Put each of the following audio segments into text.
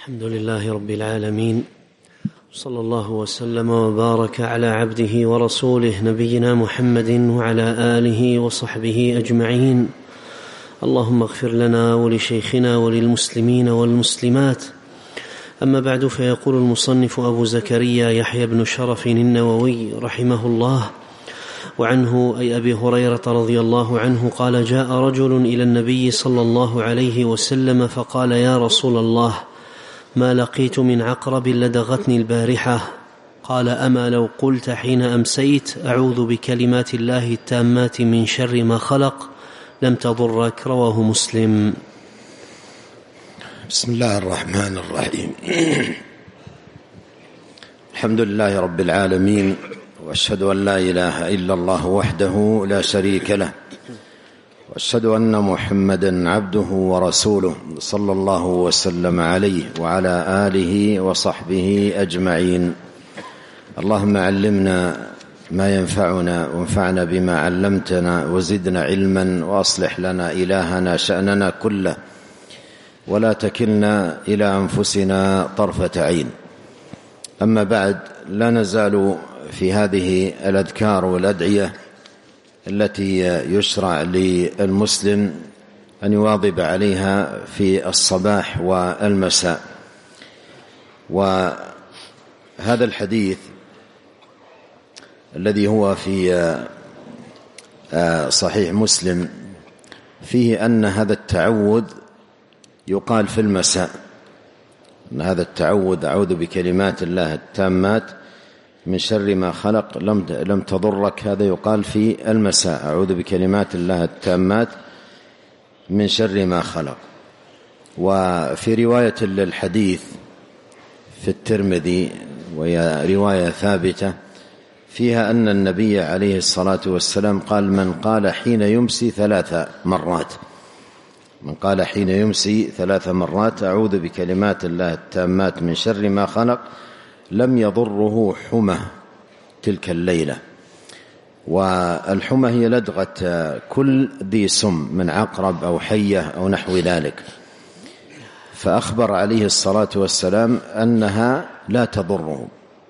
الحمد لله رب العالمين، صلى الله وسلم وبارك على عبده ورسوله نبينا محمد وعلى آله وصحبه أجمعين. اللهم اغفر لنا ولشيخنا وللمسلمين والمسلمات. أما بعد، فيقول المصنف أبو زكريا يحيى بن شرف النووي رحمه الله: وعنه أي أبي هريرة رضي الله عنه قال: جاء رجل إلى النبي صلى الله عليه وسلم فقال: يا رسول الله، ما لقيت من عقرب لدغتني البارحة. قال: أما لو قلت حين أمسيت أعوذ بكلمات الله التامات من شر ما خلق لم تضرك. رواه مسلم. بسم الله الرحمن الرحيم. الحمد لله رب العالمين، وأشهد أن لا إله إلا الله وحده لا شريك له، وأشهد أن محمدًا عبده ورسوله صلى الله وسلم عليه وعلى آله وصحبه أجمعين. اللهم علمنا ما ينفعنا وانفعنا بما علمتنا وزدنا علما، وأصلح لنا إلهنا شأننا كله، ولا تكلنا إلى أنفسنا طرفة عين. أما بعد، لا نزال في هذه الأذكار والأدعية التي يشرع للمسلم أن يواظب عليها في الصباح والمساء. وهذا الحديث الذي هو في صحيح مسلم فيه أن هذا التعوذ يقال في المساء، أن هذا التعوذ أعوذ بكلمات الله التامات من شر ما خلق لم تضرك، هذا يقال في المساء: أعوذ بكلمات الله التامات من شر ما خلق. وفي رواية للحديث في الترمذي، وهي رواية ثابتة، فيها أن النبي عليه الصلاة والسلام قال: من قال حين يمسي 3 مرات، من قال حين يمسي 3 مرات أعوذ بكلمات الله التامات من شر ما خلق لم يضره حمى تلك الليلة. والحمى هي لدغة كل ذي سم من عقرب أو حية أو نحو ذلك، فأخبر عليه الصلاة والسلام أنها لا تضره.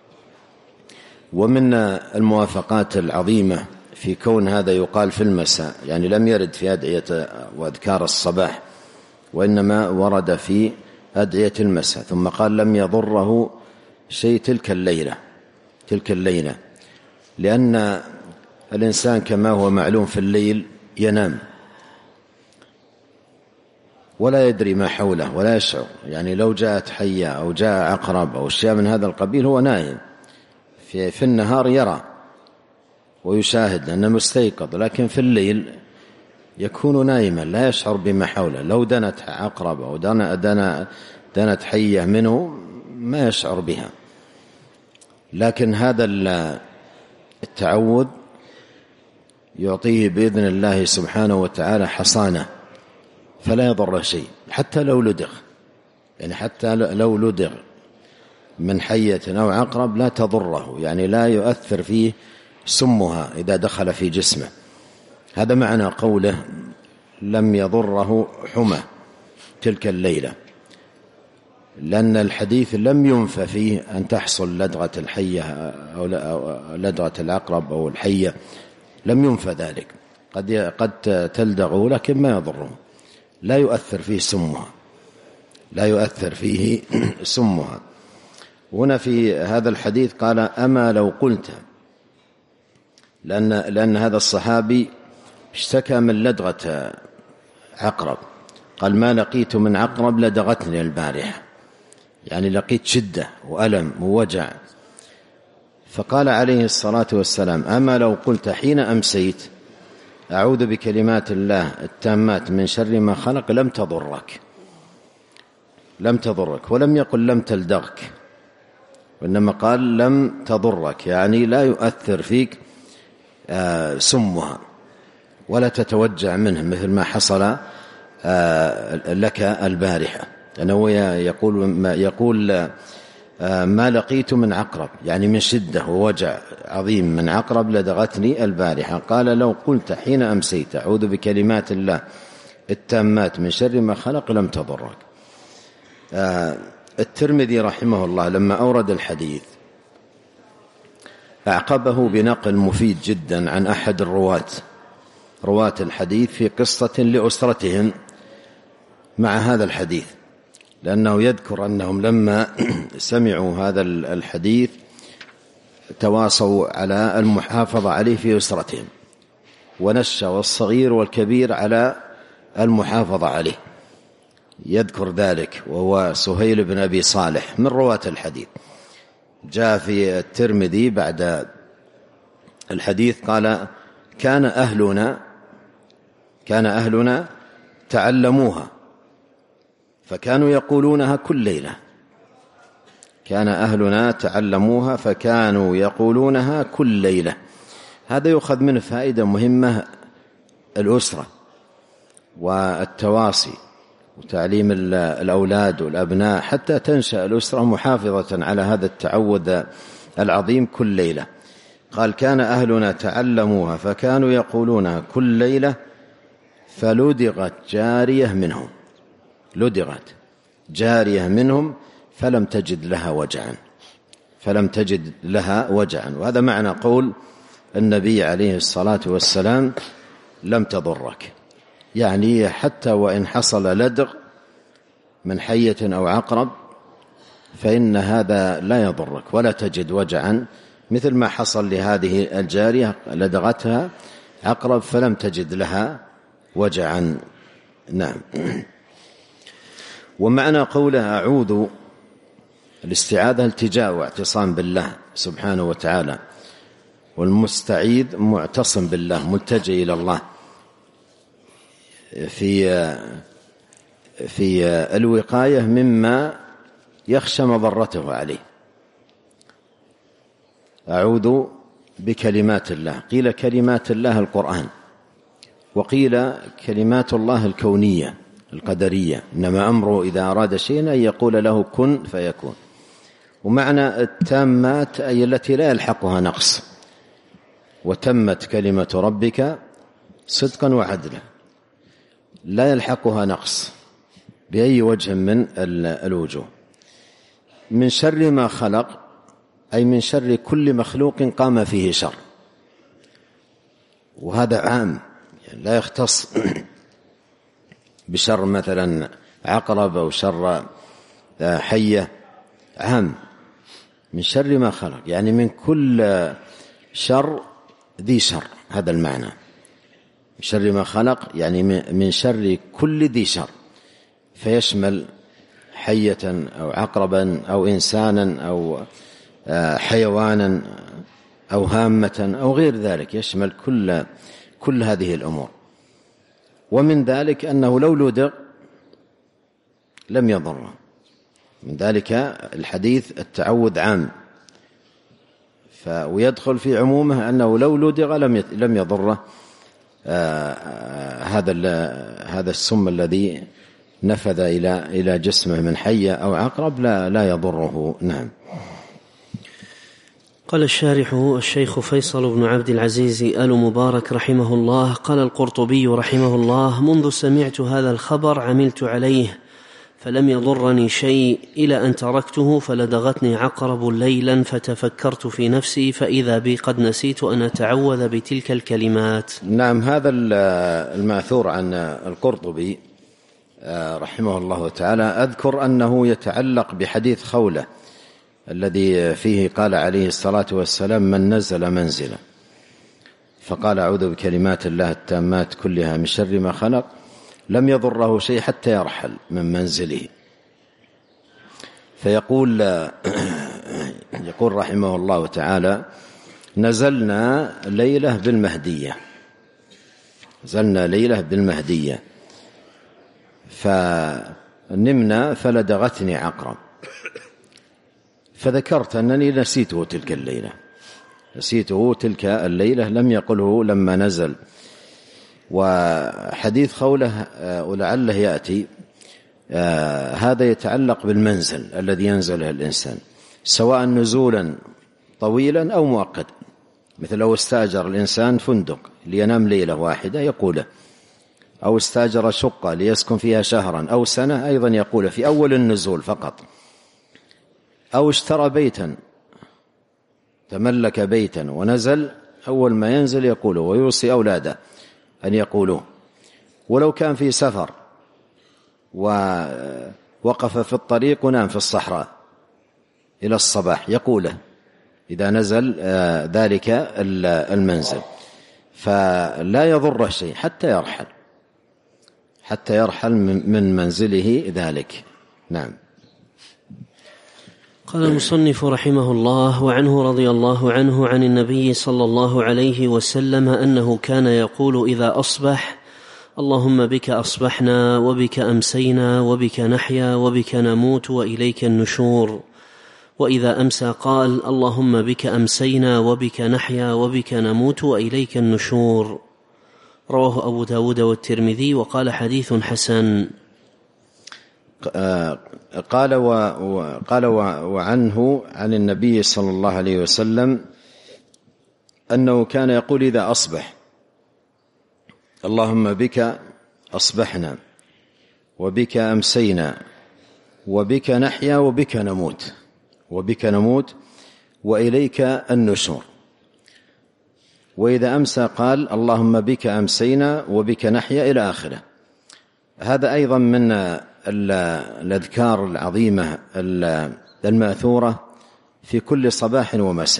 ومن الموافقات العظيمة في كون هذا يقال في المساء، يعني لم يرد في أدعية وأذكار الصباح، وإنما ورد في أدعية المساء. ثم قال: لم يضره شيء تلك الليلة، لأن الإنسان كما هو معلوم في الليل ينام ولا يدري ما حوله ولا يشعر، يعني لو جاءت حية أو جاء عقرب أو شيء من هذا القبيل هو نائم، في النهار يرى ويشاهد لأنه مستيقظ، لكن في الليل يكون نائما لا يشعر بما حوله. لو دنت عقرب أو دنت حية منه ما يشعر بها. لكن هذا التعوذ يعطيه بإذن الله سبحانه وتعالى حصانة، فلا يضر شيء حتى لو لدغ، يعني حتى لو لدغ من حية أو عقرب لا تضره، يعني لا يؤثر فيه سمها إذا دخل في جسمه. هذا معنى قوله لم يضره حمى تلك الليلة، لأن الحديث لم ينف فيه أن تحصل لدغة الحية أو لدغة العقرب أو الحية، لم ينف ذلك، قد تلدغه لكن ما يضره، لا يؤثر فيه سمها. هنا في هذا الحديث قال: أما لو قلت، لأن هذا الصحابي اشتكى من لدغة عقرب، قال: ما لقيت من عقرب لدغتني البارحة، يعني لقيت شدة وألم ووجع. فقال عليه الصلاة والسلام: أما لو قلت حين أمسيت أعوذ بكلمات الله التامات من شر ما خلق لم تضرك، ولم يقل لم تلدغك، وإنما قال لم تضرك، يعني لا يؤثر فيك سمها ولا تتوجع منه مثل ما حصل لك البارحة. لأنه يقول ما لقيت من عقرب، يعني من شدة ووجع عظيم من عقرب لدغتني البارحة. قال: لو قلت حين أمسيت أعوذ بكلمات الله التامات من شر ما خلق لم تضرك. الترمذي رحمه الله لما أورد الحديث أعقبه بنقل مفيد جدا عن أحد رواة الحديث في قصة لأسرتهم مع هذا الحديث، لأنه يذكر أنهم لما سمعوا هذا الحديث تواصوا على المحافظة عليه في أسرتهم، ونشأ الصغير والكبير على المحافظة عليه. يذكر ذلك، وهو سهيل بن أبي صالح من رواة الحديث. جاء في الترمذي بعد الحديث قال: كان أهلنا تعلموها فكانوا يقولونها كل ليلة. كان أهلنا تعلموها فكانوا يقولونها كل ليلة. هذا يؤخذ منه فائدة مهمة: الأسرة والتواصي وتعليم الأولاد والأبناء حتى تنشأ الأسرة محافظة على هذا التعود العظيم كل ليلة. قال: كان أهلنا تعلموها فكانوا يقولونها كل ليلة فلدغت جارية منهم فلم تجد لها وجعا. وهذا معنى قول النبي عليه الصلاة والسلام: لم تضرك، يعني حتى وإن حصل لدغ من حية أو عقرب فإن هذا لا يضرك ولا تجد وجعا، مثل ما حصل لهذه الجارية لدغتها عقرب فلم تجد لها وجعا. نعم. ومعنى قوله أعوذ، الاستعاذة التجاء واعتصام بالله سبحانه وتعالى، والمستعيذ معتصم بالله ملتجئ إلى الله في الوقاية مما يخشى مضرته عليه. أعوذ بكلمات الله، قيل كلمات الله القرآن، وقيل كلمات الله الكونية القدرية، إنما أمره إذا أراد شيئا أن يقول له كن فيكون. ومعنى التامات أي التي لا يلحقها نقص، وتمت كلمة ربك صدقا وعدلا، لا يلحقها نقص بأي وجه من الوجوه. من شر ما خلق أي من شر كل مخلوق قام فيه شر، وهذا عام، يعني لا يختص بشر مثلا عقرب أو شر حية، عام. من شر ما خلق يعني من كل شر ذي شر، هذا المعنى. من شر ما خلق يعني من شر كل ذي شر، فيشمل حية أو عقربا أو إنسانا أو حيوانا أو هامة أو غير ذلك، يشمل كل هذه الأمور. ومن ذلك أنه لو لدغ لم يضره، من ذلك الحديث التعوذ عام، ويدخل في عمومه أنه لو لدغ لم يضره هذا السم الذي نفذ إلى جسمه من حية أو عقرب لا يضره. نعم. قال الشارح الشيخ فيصل بن عبد العزيز آل مبارك رحمه الله: قال القرطبي رحمه الله: منذ سمعت هذا الخبر عملت عليه فلم يضرني شيء إلى أن تركته فلدغتني عقرب ليلا فتفكرت في نفسي فإذا بي قد نسيت أن أتعوذ بتلك الكلمات. نعم. هذا الماثور عن القرطبي رحمه الله تعالى أذكر أنه يتعلق بحديث خولة الذي فيه قال عليه الصلاة والسلام: من نزل منزلا فقال أعوذ بكلمات الله التامات كلها من شر ما خلق لم يضره شيء حتى يرحل من منزله. فيقول رحمه الله تعالى: نزلنا ليلة بالمهدية فنمنا فلدغتني عقرب، فذكرت أنني نسيته تلك الليلة لم يقله لما نزل. وحديث خولة ولعله يأتي هذا يتعلق بالمنزل الذي ينزله الإنسان، سواء نزولا طويلا أو مؤقتا، مثل لو استأجر الإنسان فندق لينام ليلة واحدة يقوله، أو استأجر شقة ليسكن فيها شهرا أو سنة أيضا يقوله في أول النزول فقط، أو اشترى بيتا، تملك بيتا ونزل، أول ما ينزل يقوله، ويوصي أولاده أن يقولوه. ولو كان في سفر ووقف في الطريق ونام في الصحراء إلى الصباح يقوله إذا نزل ذلك المنزل، فلا يضره شيء حتى يرحل من منزله ذلك. نعم. قال المصنف رحمه الله: وعنه رضي الله عنه عن النبي صلى الله عليه وسلم أنه كان يقول إذا أصبح: اللهم بك أصبحنا وبك أمسينا وبك نحيا وبك نموت وإليك النشور. وإذا أمسى قال: اللهم بك أمسينا وبك نحيا وبك نموت وإليك النشور. رواه أبو داود والترمذي وقال حديث حسن. قال وعنه عن النبي صلى الله عليه وسلم أنه كان يقول إذا أصبح: اللهم بك أصبحنا وبك أمسينا وبك نحيا وبك نموت وإليك النشور. وإذا أمسى قال: اللهم بك أمسينا وبك نحيا، إلى آخره. هذا أيضا من الأذكار العظيمة المأثورة في كل صباح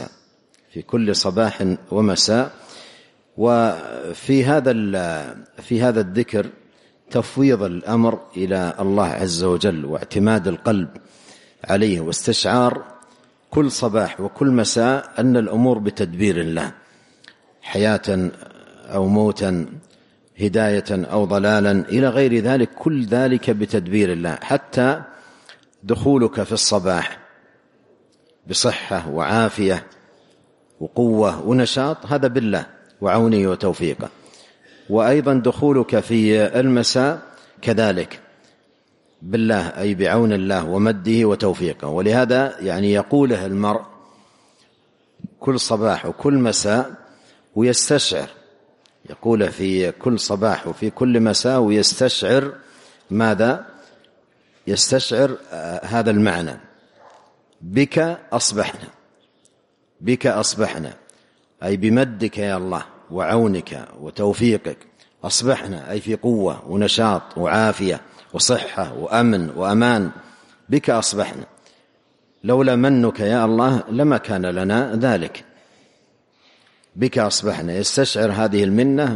ومساء. وفي هذا الذكر تفويض الأمر إلى الله عز وجل، واعتماد القلب عليه، واستشعار كل صباح وكل مساء أن الأمور بتدبير الله، حياة أو موتا، هداية أو ضلالا إلى غير ذلك، كل ذلك بتدبير الله. حتى دخولك في الصباح بصحة وعافية وقوة ونشاط، هذا بالله وعونه وتوفيقه. وأيضا دخولك في المساء كذلك بالله، أي بعون الله ومده وتوفيقه. ولهذا يعني يقوله المرء كل صباح وكل مساء ويستشعر، يقوله في كل صباح وفي كل مساء ويستشعر ماذا؟ يستشعر هذا المعنى: بك أصبحنا، أي بمدك يا الله وعونك وتوفيقك أصبحنا، أي في قوة ونشاط وعافية وصحة وأمن وأمان. بك أصبحنا، لولا منك يا الله لما كان لنا ذلك. بك أصبحنا، يستشعر هذه المنة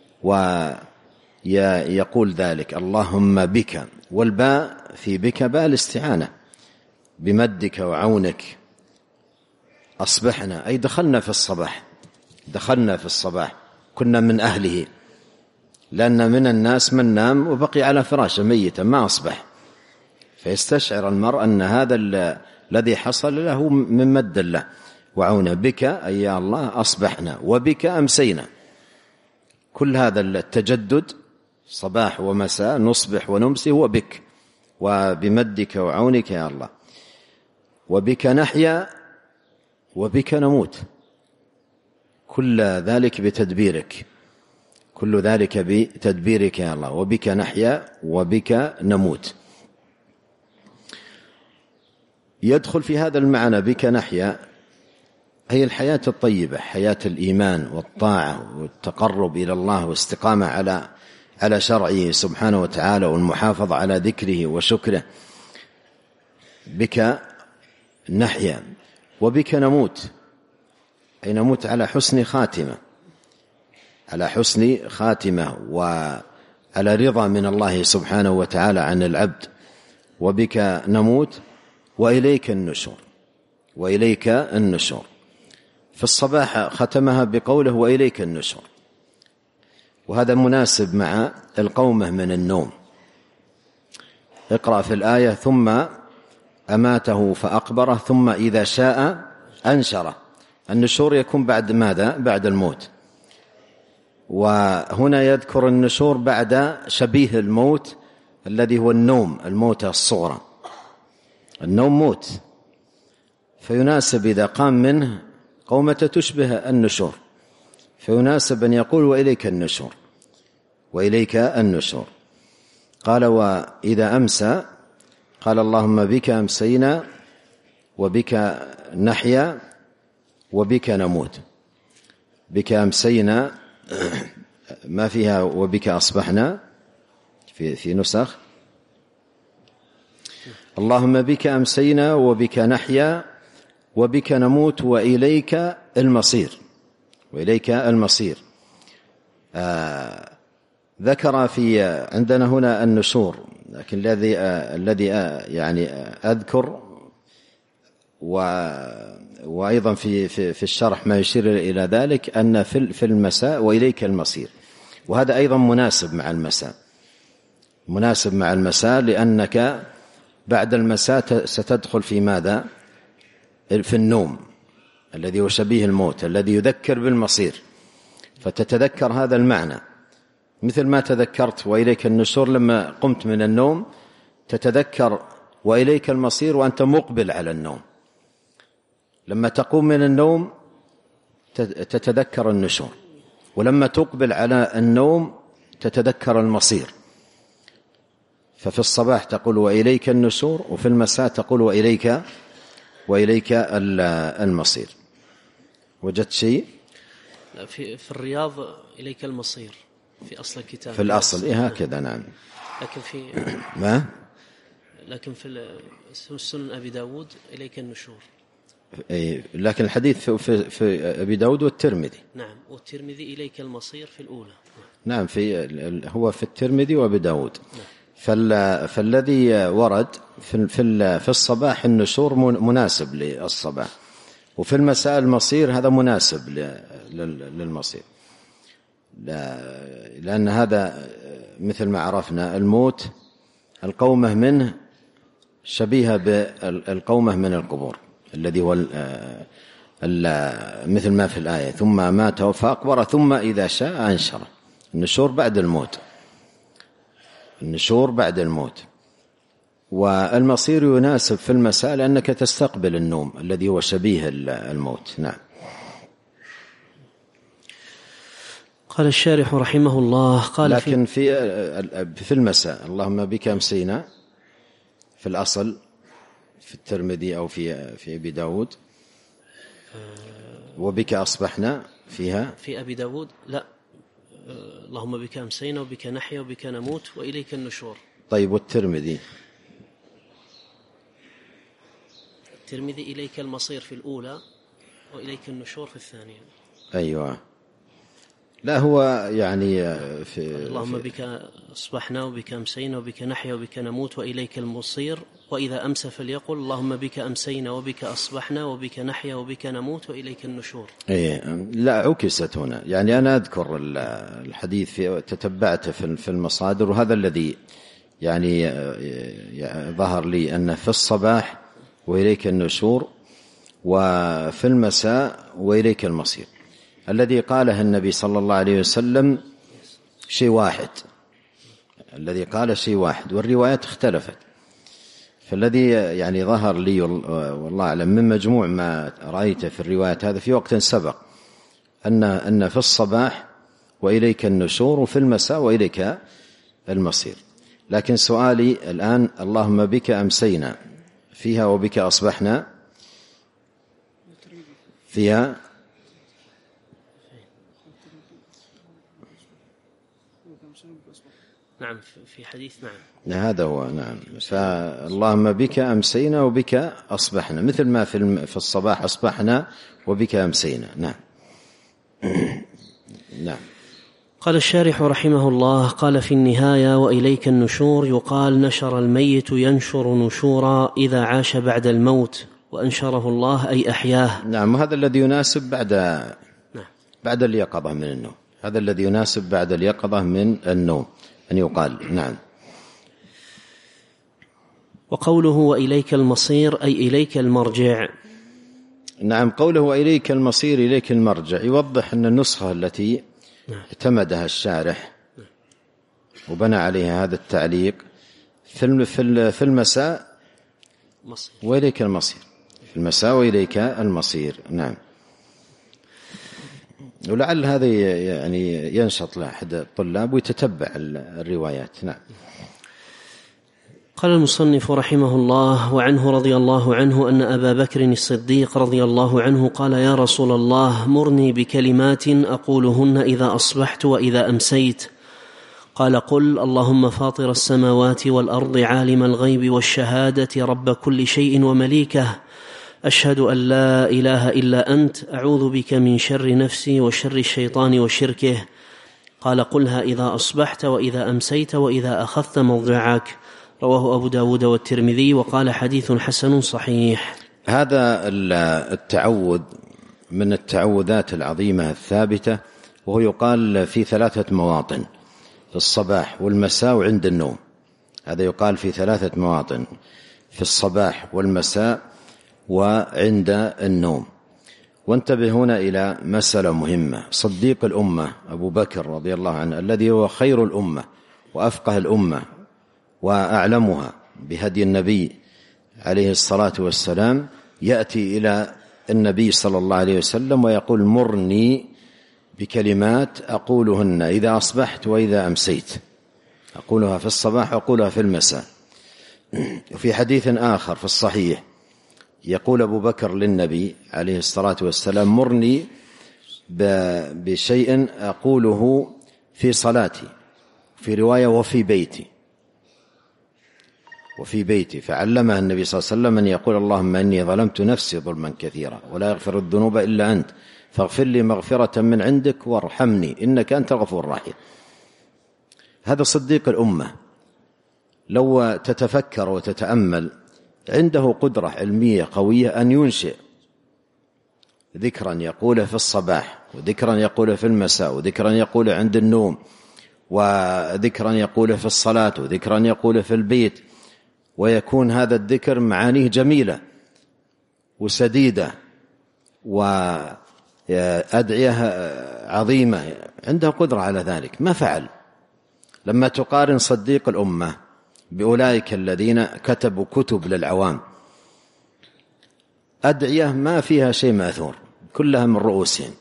ويقول ذلك: اللهم بك. والباء في بك باء الاستعانة، بمدك وعونك أصبحنا، أي دخلنا في الصباح، كنا من أهله. لأن من الناس من نام وبقي على فراشه ميتا ما أصبح، فيستشعر المرء أن هذا الذي حصل له من مد الله وعونه. بك أي يا الله أصبحنا وبك أمسينا، كل هذا التجدد صباح ومساء، نصبح ونمسي، هو بك وبمدك وعونك يا الله. وبك نحيا وبك نموت، كل ذلك بتدبيرك، كل ذلك بتدبيرك يا الله. وبك نحيا وبك نموت. يدخل في هذا المعنى بك نحيا هي الحياة الطيبة، حياة الإيمان والطاعة والتقرب إلى الله واستقامة على شرعه سبحانه وتعالى، والمحافظة على ذكره وشكره. بك نحيا وبك نموت، أي نموت على حسن خاتمة وعلى رضا من الله سبحانه وتعالى عن العبد. وبك نموت وإليك النشور. في الصباح ختمها بقوله وإليك النشور، وهذا مناسب مع القومة من النوم. اقرأ في الآية: ثم أماته فأقبره ثم إذا شاء أنشره. النشور يكون بعد ماذا؟ بعد الموت. وهنا يذكر النشور بعد شبيه الموت الذي هو النوم، الموت الصغرى. النوم موت، فيناسب إذا قام منه قومة تشبه النشور، فيناسب أن يقول وإليك النشور. قال: وإذا أمسى قال: اللهم بك أمسينا وبك نحيا وبك نموت. بك أمسينا ما فيها وبك أصبحنا في نسخ. اللهم بك أمسينا وبك نحيا وبك نموت وإليك المصير. وإليك المصير. ذكر في عندنا هنا النشور، لكن الذي يعني أذكر وأيضا في الشرح ما يشير إلى ذلك أن في المساء وإليك المصير، وهذا أيضا مناسب مع المساء، مناسب مع المساء، لأنك بعد المساء ستدخل في ماذا؟ في النوم الذي هو شبيه الموت، الذي يذكر بالمصير، فتتذكر هذا المعنى، مثل ما تذكرت وإليك النشور لما قمت من النوم، تتذكر وإليك المصير وأنت مقبل على النوم. لما تقوم من النوم تتذكر النشور، ولما تقبل على النوم تتذكر المصير. ففي الصباح تقول وإليك النشور، وفي المساء تقول وإليك المصير. وجدت شيء؟ في الرياض إليك المصير في أصل الكتاب، في الأصل هكذا. نعم. لكن في ما؟ لكن في سنن أبي داود إليك النشور. لكن الحديث في أبي داود والترمذي. نعم، والترمذي إليك المصير في الأولى. نعم، هو في الترمذي وأبي داود. فالذي ورد في الصباح النشور مناسب للصباح، وفي المساء المصير هذا مناسب للمصير، لأن هذا مثل ما عرفنا الموت القومة منه شبيهة بالقومة من القبور، الذي هو مثل ما في الآية ثم مات فأقبر ثم إذا شاء أنشره. النشور بعد الموت، النشور بعد الموت. والمصير يناسب في المساء لأنك تستقبل النوم الذي هو شبيه الموت. نعم. قال الشارح رحمه الله قال لكن في المساء اللهم بك أمسينا في الأصل في الترمذي أو في أبي داود، وبك أصبحنا فيها في أبي داود لا، اللهم بك أمسينا وبك نحيا وبك نموت وإليك النشور. طيب والترمذي؟ الترمذي إليك المصير في الأولى وإليك النشور في الثانية. أيوة. لا هو يعني اللهم بك أصبحنا وبك أمسينا وبك نحيا وبك نموت وإليك المصير، وإذا أمسى فليقل اللهم بك أمسينا وبك أصبحنا وبك نحيا وبك نموت وإليك النشور. لا عكست هنا، يعني أنا أذكر الحديث تتبعته في المصادر، وهذا الذي يعني ظهر لي أن في الصباح وإليك النشور، وفي المساء وإليك المصير. الذي قاله النبي صلى الله عليه وسلم شيء واحد، الذي قال شيء واحد، والروايات اختلفت. فالذي يعني ظهر لي والله أعلم من مجموع ما رأيته في الروايات هذا في وقت سبق أن في الصباح وإليك النشور، وفي المساء وإليك المصير. لكن سؤالي الآن اللهم بك أمسينا فيها وبك أصبحنا فيها نعم في حديث. نعم هذا هو. نعم. فاللهم بك أمسينا وبك أصبحنا، مثل ما في الصباح أصبحنا وبك أمسينا. نعم. نعم. قال الشارح رحمه الله قال في النهاية وإليك النشور يقال نشر الميت ينشر نشورا إذا عاش بعد الموت، وأنشره الله أي أحياه. نعم. هذا الذي يناسب بعد اليقظة من النوم، هذا الذي يناسب بعد اليقظة من النوم أن يقال. نعم. وقوله وإليك المصير أي إليك المرجع. نعم. قوله وإليك المصير إليك المرجع يوضح أن النسخة التي اعتمدها الشارح وبنى عليها هذا التعليق في المساء وإليك المصير، في المساء وإليك المصير. نعم. ولعل هذا يعني ينشط لأحد الطلاب ويتتبع الروايات. نعم. قال المصنف رحمه الله: وعنه رضي الله عنه أن أبا بكر الصديق رضي الله عنه قال: يا رسول الله، مرني بكلمات أقولهن إذا أصبحت وإذا أمسيت. قال: قل: اللهم فاطر السماوات والأرض، عالم الغيب والشهادة، رب كل شيء ومليكه، أشهد أن لا إله إلا أنت، أعوذ بك من شر نفسي وشر الشيطان وشركه. قال: قلها إذا أصبحت وإذا أمسيت وإذا أخذت موضعك. رواه أبو داود والترمذي، وقال: حديث حسن صحيح. هذا التعوذ من التعوذات العظيمة الثابتة، وهو يقال في 3 مواطن: في الصباح والمساء وعند النوم. هذا يقال في 3 مواطن: في الصباح والمساء وعند النوم. وانتبه هنا إلى مسألة مهمة. صديق الأمة أبو بكر رضي الله عنه، الذي هو خير الأمة وأفقه الأمة وأعلمها بهدي النبي عليه الصلاة والسلام، يأتي إلى النبي صلى الله عليه وسلم ويقول: مرني بكلمات أقولهن إذا أصبحت وإذا أمسيت، أقولها في الصباح وأقولها في المساء. وفي حديث آخر في الصحيح يقول أبو بكر للنبي عليه الصلاة والسلام: مرني بشيء أقوله في صلاتي، في رواية وفي بيتي. فعلمها النبي صلى الله عليه وسلم أن يقول: اللهم إني ظلمت نفسي ظلما كثيرا ولا يغفر الذنوب إلا أنت، فاغفر لي مغفرة من عندك وارحمني إنك أنت الغفور الرحيم. هذا صديق الأمة، لو تتفكر وتتأمل، عنده قدرة علمية قوية أن ينشئ ذكرا يقوله في الصباح، وذكرا يقوله في المساء، وذكرا يقوله عند النوم، وذكرا يقوله في الصلاة، وذكرا يقوله في البيت، ويكون هذا الذكر معانيه جميلة وسديدة وأدعية عظيمة. عنده قدرة على ذلك، ما فعل؟ لما تقارن صديق الأمة بأولئك الذين كتبوا كتب للعوام، أدعية ما فيها شيء مأثور، كلها من رؤوسهم،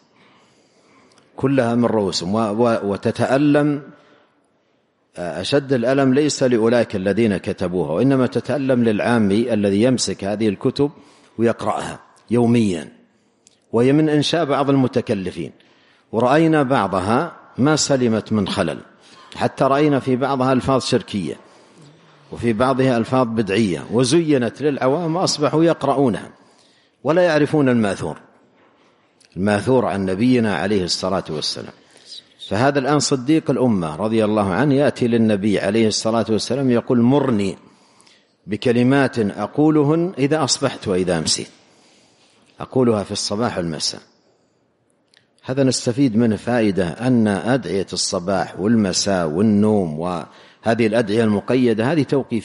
وتتألم أشد الألم ليس لأولئك الذين كتبوها، وإنما تتألم للعامي الذي يمسك هذه الكتب ويقرأها يوميا، وهي من إنشاء بعض المتكلفين. ورأينا بعضها ما سلمت من خلل، حتى رأينا في بعضها ألفاظ شركية، وفي بعضها ألفاظ بدعية، وزينت للعوام وأصبحوا يقرؤونها ولا يعرفون الماثور عن نبينا عليه الصلاة والسلام. فهذا الآن صديق الأمة رضي الله عنه يأتي للنبي عليه الصلاة والسلام يقول: مرني بكلمات أقولهن إذا أصبحت وإذا أمسيت، أقولها في الصباح والمساء. هذا نستفيد منه فائدة، أن أدعية الصباح والمساء والنوم وهذه الأدعية المقيدة هذه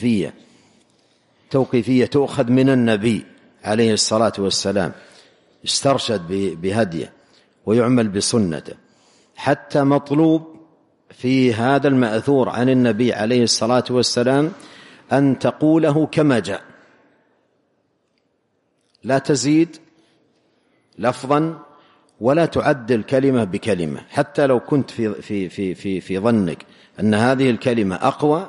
توقيفية تؤخذ من النبي عليه الصلاة والسلام، استرشد بهديه ويعمل بسنته. حتى مطلوب في هذا المأثور عن النبي عليه الصلاة والسلام أن تقوله كما جاء، لا تزيد لفظا ولا تعدل كلمة بكلمة. حتى لو كنت في ظنك أن هذه الكلمة أقوى،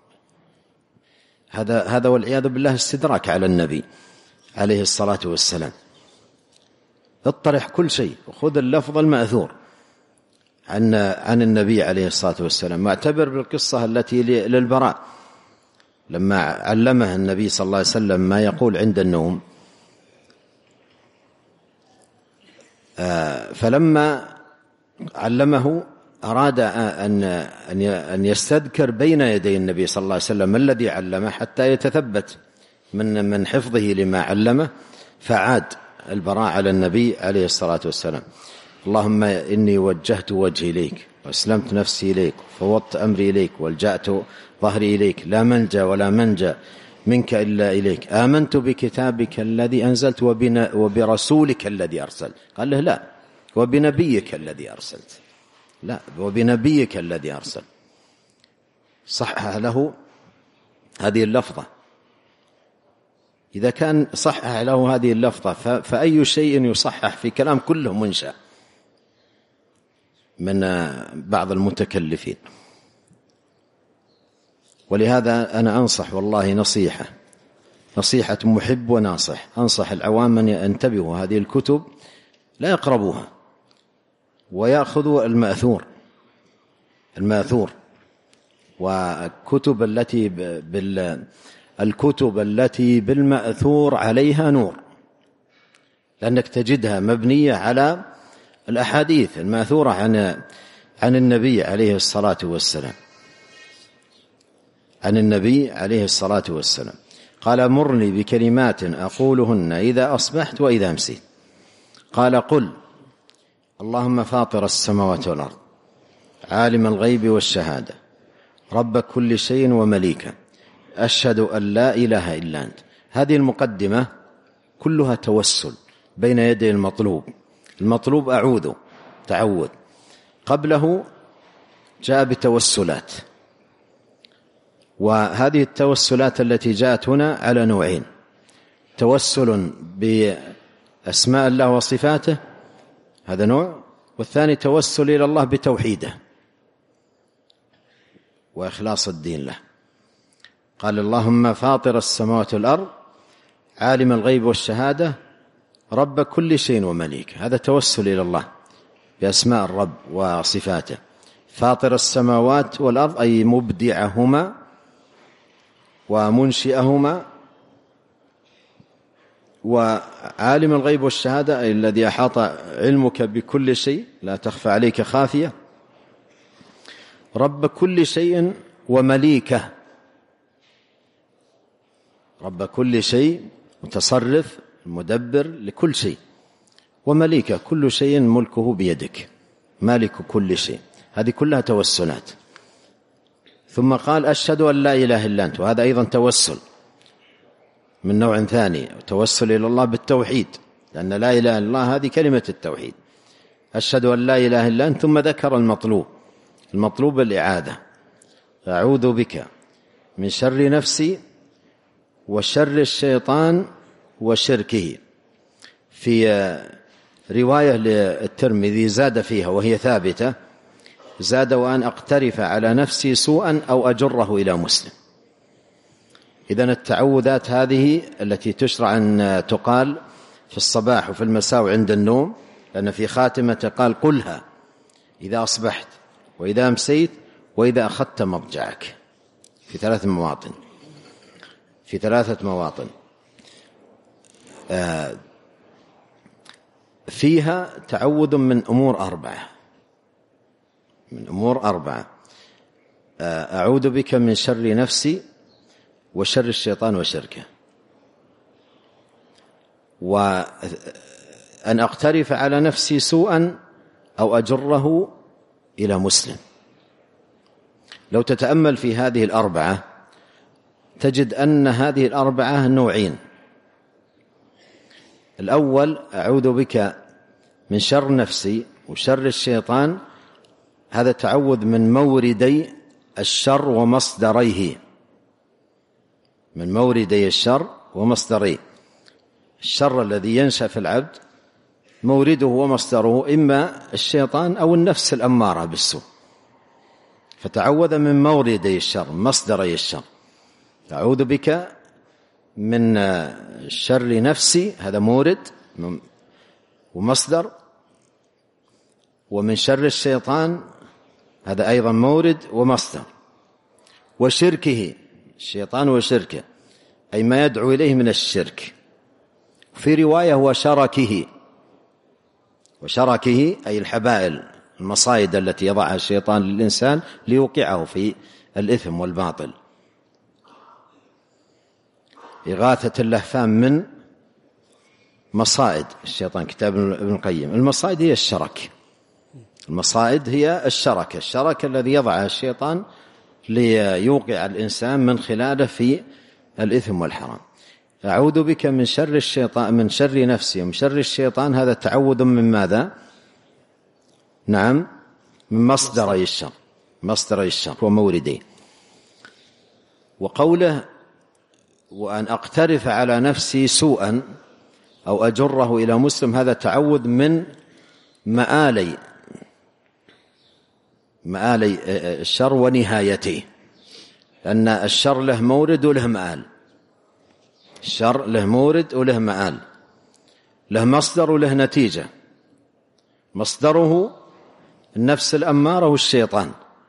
هذا والعياذ بالله استدراك على النبي عليه الصلاة والسلام. اطرح كل شيء وخذ اللفظ المأثور عن النبي عليه الصلاة والسلام. واعتبر بالقصة التي للبراء لما علمه النبي صلى الله عليه وسلم ما يقول عند النوم، فلما علمه أراد أن يستذكر بين يدي النبي صلى الله عليه وسلم ما الذي علمه حتى يتثبت من حفظه لما علمه، فعاد البراء على النبي عليه الصلاة والسلام: اللهم إني وجهت وجهي إليك وأسلمت نفسي إليك وفوضت أمري إليك والجأت ظهري إليك، لا ملجأ ولا منجأ منك إلا إليك، آمنت بكتابك الذي أنزلت وبرسولك الذي أرسلت. قال له: لا، وبنبيك الذي أرسلت. لا، وبنبيك الذي أرسل. صحح له هذه اللفظة. إذا كان صحح له هذه اللفظة فأي شيء يصحح في كلام كله منشأ من بعض المتكلفين. ولهذا أنا أنصح والله نصيحة محب وناصح، أنصح العوام أن ينتبهوا هذه الكتب لا يقربوها ويأخذوا الماثور والكتب التي بالمأثور عليها نور، لأنك تجدها مبنية على الأحاديث الماثورة عن النبي عليه الصلاة والسلام. قال مرني بكلمات أقولهن إذا أصبحت وإذا أمسيت. قال قل اللهم فاطر السماوات والأرض عالم الغيب والشهادة رب كل شيء ومليكه أشهد أن لا إله إلا أنت. هذه المقدمة كلها توسل بين يدي المطلوب تعوذ. قبله جاء بتوسلات، وهذه التوسلات التي جاءت هنا على نوعين: توسل بأسماء الله وصفاته، هذا نوع، والثاني توسل إلى الله بتوحيده وإخلاص الدين له. قال اللهم فاطر السماوات والأرض عالم الغيب والشهادة رب كل شيء ومليك. هذا توسل إلى الله بأسماء الرب وصفاته. فاطر السماوات والأرض أي مبدعهما ومنشئهما، وعالم الغيب والشهادة أي الذي أحاط علمك بكل شيء لا تخفى عليك خافية. رب كل شيء ومليكه، رب كل شيء متصرف مدبر لكل شيء، ومليكه كل شيء ملكه بيدك، مالك كل شيء. هذه كلها توسلات. ثم قال أشهد أن لا إله إلا أنت، وهذا أيضا توسل من نوع ثاني، توسل إلى الله بالتوحيد، لأن لا إله إلا الله هذه كلمة التوحيد. أشهد أن لا إله إلا أنت، ثم ذكر المطلوب الإعادة. أعوذ بك من شر نفسي وشر الشيطان وشركه. في رواية للترمذي زاد فيها وهي ثابتة، زاد وأن أقترف على نفسي سوءا أو أجره إلى مسلم. إذن التعوذات هذه التي تشرع أن تقال في الصباح وفي المساء وعند النوم، لأن في خاتمة قال قلها إذا أصبحت وإذا أمسيت وإذا أخذت مضجعك، في 3 مواطن فيها تعوذ من أمور 4. أعوذ بك من شر نفسي وشر الشيطان وشركه، وأن أقترف على نفسي سوءا أو أجره إلى مسلم. لو تتأمل في هذه 4 تجد أن هذه 4 نوعين. الأول أعوذ بك من شر نفسي وشر الشيطان، هذا تعوذ من موردي الشر ومصدريه، من موردي الشر ومصدريه. الشر الذي ينشأ في العبد مورده ومصدره إما الشيطان أو النفس الأمارة بالسوء، فتعوذ من موردي الشر مصدري الشر. أعوذ بك من شر نفسي، هذا مورد ومصدر، ومن شر الشيطان، هذا أيضا مورد ومصدر، وشركه، الشيطان وشركه أي ما يدعو إليه من الشرك. في رواية وشركه أي الحبائل المصايد التي يضعها الشيطان للإنسان ليوقعه في الإثم والباطل. إغاثة اللهفان من مصائد الشيطان، كتاب ابن القيم. المصائد هي الشرك، المصائد هي الشرك الذي يضعها الشيطان ليوقع الإنسان من خلاله في الإثم والحرام. أعوذ بك من شر الشيطان، من شر نفسي ومن شر الشيطان، هذا تعوذ من ماذا؟ نعم، من مصدري الشر ومورديه. وقوله وأن أقترف على نفسي سوءا أو أجره إلى مسلم، هذا تعوذ من مآلي الشر ونهايته. لأن الشر له مورد وله مآل. الشر له مورد وله مآل، له مصدر وله نتيجة. مصدره النفس الأمارة والشيطان،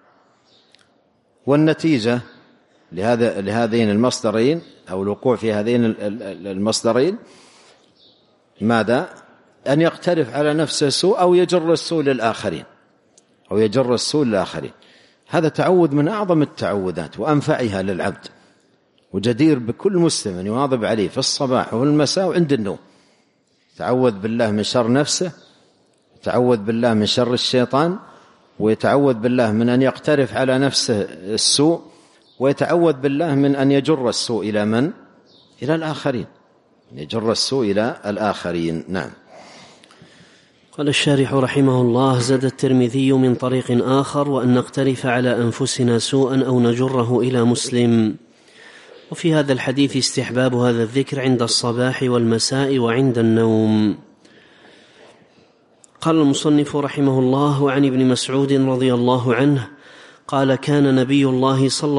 والنتيجة لهذين المصدرين أو الوقوع في هذين المصدرين ماذا؟ أن يقترف على نفسه السوء أو يجر السوء للآخرين. هذا تعود من أعظم التعوذات وأنفعها للعبد، وجدير بكل مسلم أن يواظب عليه في الصباح وفي المساء وعند النوم. يتعوذ بالله من شر نفسه، يتعوذ بالله من شر الشيطان، ويتعوذ بالله من أن يقترف على نفسه السوء، ويتعوذ بالله من أن يجر السوء إلى من؟ إلى الآخرين، يجر السوء إلى الآخرين. نعم. قال الشارح رحمه الله: زاد الترمذي من طريق آخر: وأن نقترف على أنفسنا سوءا أو نجره إلى مسلم. وفي هذا الحديث استحباب هذا الذكر عند الصباح والمساء وعند النوم. قال المصنف رحمه الله: وعن ابن مسعود رضي الله عنه قال: كان نبي الله صلى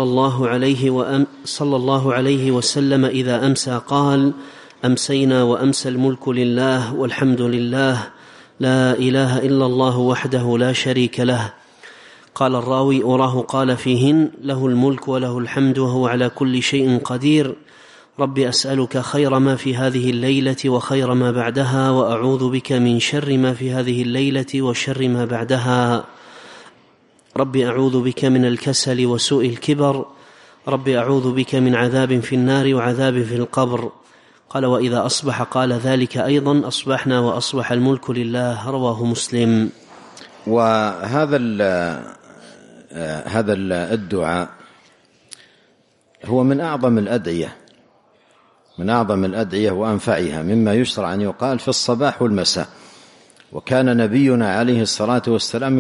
الله عليه وسلم إذا أمسى قال: أمسينا وأمسى الملك لله والحمد لله، لا إله إلا الله وحده لا شريك له. قال الراوي: أراه قال فيهن: له الملك وله الحمد وهو على كل شيء قدير. رب أسألك خير ما في هذه الليلة وخير ما بعدها، وأعوذ بك من شر ما في هذه الليلة وشر ما بعدها. رب أعوذ بك من الكسل وسوء الكبر. رب أعوذ بك من عذاب في النار وعذاب في القبر. قال: وإذا أصبح قال ذلك أيضا: أصبحنا وأصبح الملك لله. رواه مسلم. وهذا الدعاء هو من أعظم الأدعية وأنفعها، مما يشرع أن يقال في الصباح والمساء. وكان نبينا عليه الصلاة والسلام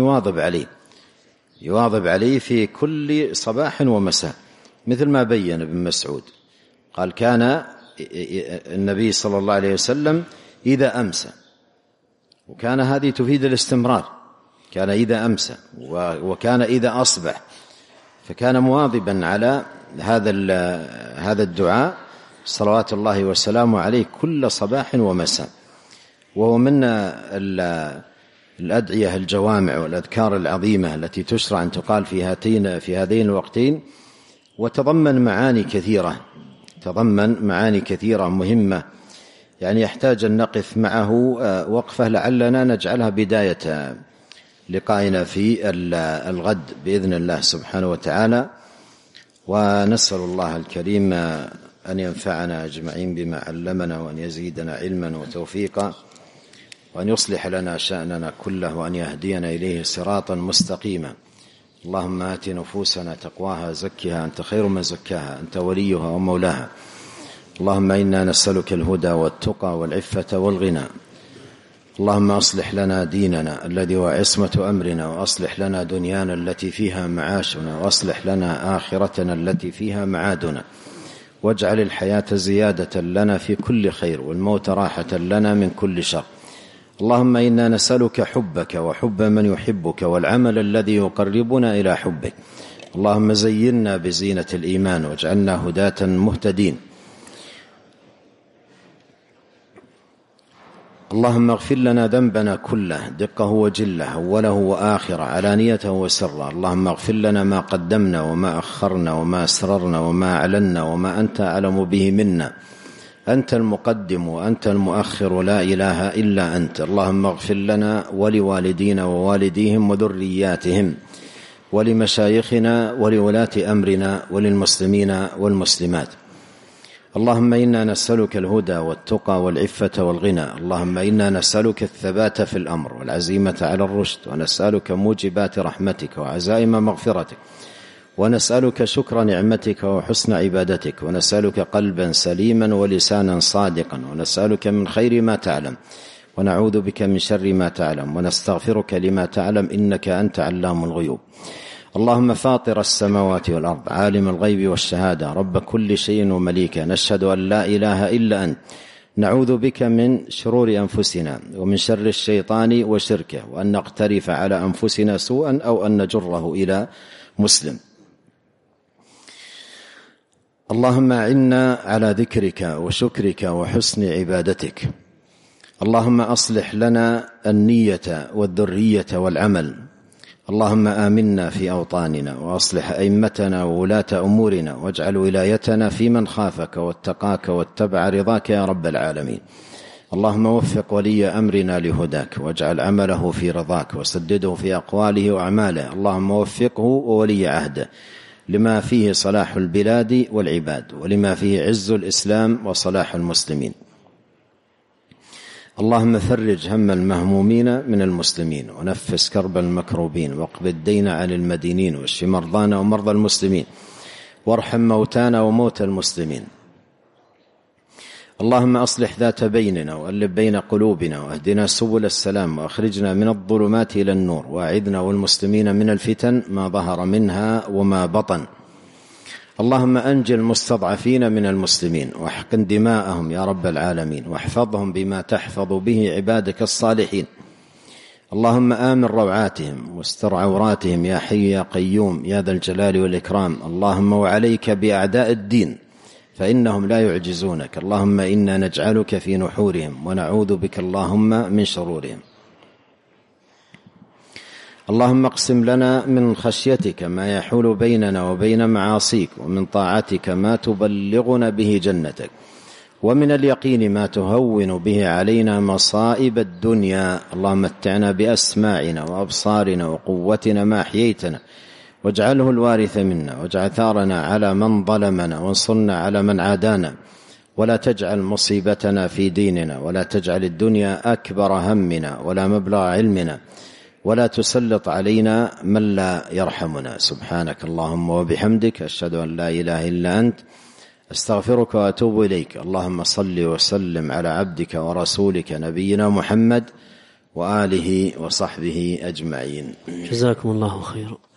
يواظب عليه في كل صباح ومساء، مثل ما بين ابن مسعود قال: كان النبي صلى الله عليه وسلم إذا أمسى، وكان هذه تفيد الاستمرار، كان إذا أمسى وكان إذا أصبح، فكان مواظبا على هذا الدعاء صلوات الله وسلامه عليه كل صباح ومساء. وهو من الأدعية الجوامع والأذكار العظيمة التي تشرع أن تقال في هذين الوقتين، وتضمن معاني كثيرة مهمة، يعني يحتاج أن نقف معه وقفة لعلنا نجعلها بداية لقائنا في الغد بإذن الله سبحانه وتعالى. ونسأل الله الكريم أن ينفعنا أجمعين بما علمنا، وأن يزيدنا علما وتوفيقا، وأن يصلح لنا شأننا كله، وأن يهدينا إليه صراطا مستقيما. اللهم آت نفوسنا تقواها، زكها أنت خير من زكاها، أنت وليها ومولاها. اللهم إنا نسألك الهدى والتقى والعفة والغنى. اللهم أصلح لنا ديننا الذي هو عصمة أمرنا، وأصلح لنا دنيانا التي فيها معاشنا، وأصلح لنا آخرتنا التي فيها معادنا، واجعل الحياة زيادة لنا في كل خير، والموت راحة لنا من كل شر. اللهم إنا نسألك حبك وحب من يحبك، والعمل الذي يقربنا إلى حبك. اللهم زينا بزينة الإيمان، واجعلنا هداة مهتدين. اللهم اغفر لنا ذنبنا كله، دقه وجله، أوله وآخره، علانيته وسره. اللهم اغفر لنا ما قدمنا وما أخرنا وما أسررنا وما أعلنا وما أنت أعلم به منا. أنت المقدم وأنت المؤخر، لا إله إلا أنت. اللهم اغفر لنا ولوالدينا ووالديهم وذرياتهم، ولمشايخنا ولولاة أمرنا، وللمسلمين والمسلمات. اللهم إنا نسألك الهدى والتقى والعفة والغنى. اللهم إنا نسألك الثبات في الأمر والعزيمة على الرشد، ونسألك موجبات رحمتك وعزائم مغفرتك، ونسألك شكر نعمتك وحسن عبادتك، ونسألك قلبا سليما ولسانا صادقا، ونسألك من خير ما تعلم، ونعوذ بك من شر ما تعلم، ونستغفرك لما تعلم، إنك أنت علام الغيوب. اللهم فاطر السماوات والأرض، عالم الغيب والشهادة، رب كل شيء ومليكه، نشهد أن لا إله إلا أنت، نعوذ بك من شرور أنفسنا ومن شر الشيطان وشركه، وأن نقترف على أنفسنا سوءا أو أن نجره إلى مسلم. اللهم أعنا على ذكرك وشكرك وحسن عبادتك. اللهم أصلح لنا النية والذرية والعمل. اللهم آمنا في أوطاننا وأصلح أئمتنا وولاة أمورنا، واجعل ولايتنا في من خافك واتقاك واتبع رضاك يا رب العالمين. اللهم وفق ولي أمرنا لهداك، واجعل عمله في رضاك، وسدده في أقواله وأعماله. اللهم وفقه وولي عهده لما فيه صلاح البلاد والعباد، ولما فيه عز الإسلام وصلاح المسلمين. اللهم فرج هم المهمومين من المسلمين، ونفس كرب المكروبين، واقض الدين عن المدينين، واشف مرضانا ومرضى المسلمين، وارحم موتانا وموتى المسلمين. اللهم أصلح ذات بيننا، وألف بين قلوبنا، واهدنا سبل السلام، وأخرجنا من الظلمات إلى النور، وأعذنا والمسلمين من الفتن ما ظهر منها وما بطن. اللهم أنجِ المستضعفين من المسلمين، واحقن دماءهم يا رب العالمين، واحفظهم بما تحفظ به عبادك الصالحين. اللهم آمن روعاتهم واستر عوراتهم يا حي يا قيوم يا ذا الجلال والإكرام. اللهم وعليك بأعداء الدين فإنهم لا يعجزونك. اللهم إنا نجعلك في نحورهم، ونعوذ بك اللهم من شرورهم. اللهم اقسم لنا من خشيتك ما يحول بيننا وبين معاصيك، ومن طاعتك ما تبلغنا به جنتك، ومن اليقين ما تهون به علينا مصائب الدنيا. اللهم متعنا بأسماعنا وأبصارنا وقوتنا ما أحييتنا، واجعله الوارث منا، واجعل ثارنا على من ظلمنا، وانصرنا على من عادانا، ولا تجعل مصيبتنا في ديننا، ولا تجعل الدنيا أكبر همنا ولا مبلغ علمنا، ولا تسلط علينا من لا يرحمنا. سبحانك اللهم وبحمدك، أشهد أن لا إله إلا أنت، أستغفرك وأتوب إليك. اللهم صل وسلم على عبدك ورسولك نبينا محمد وآله وصحبه أجمعين. جزاكم الله خيرا.